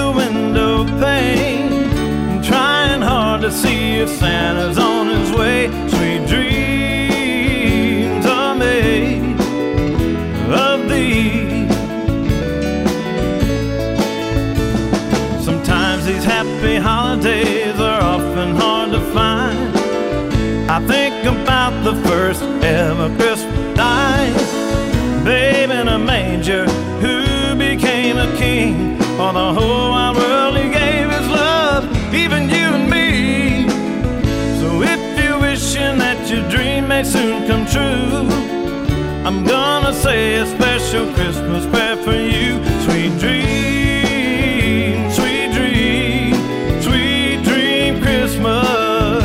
the window pane, trying hard to see if Santa's on his way. Sweet dreams are made of thee. Sometimes these happy holidays are often hard to find. I think about the first ever Christmas night, babe in a manger who became a king. For the whole wide world he gave his love, even you and me. So if you're wishing that your dream may soon come true, I'm gonna say a special Christmas prayer for you. Sweet dream, sweet dream, sweet dream Christmas.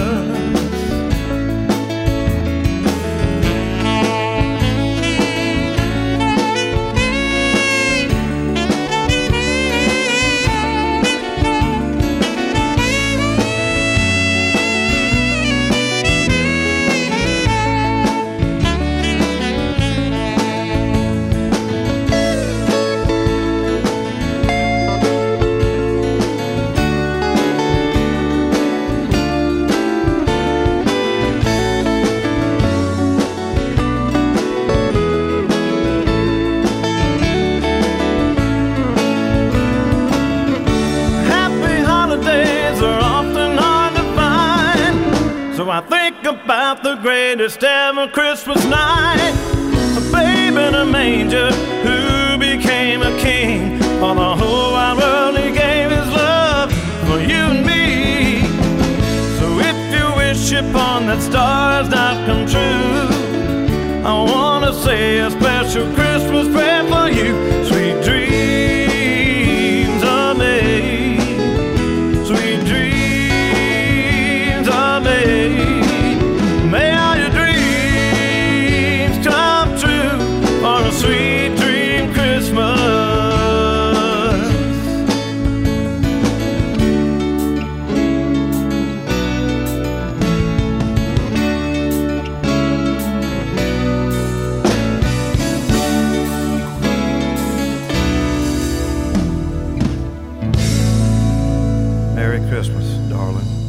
So I think about the greatest ever Christmas night, a babe in a manger who became a king. For the whole wide world he gave his love, for you and me. So if you wish upon that star's not come true, I wanna say a special Christmas prayer for you. Sweet dreams are made, sweet dreams are made. May all your dreams come true on a sweet dream Christmas. Merry Christmas, darling.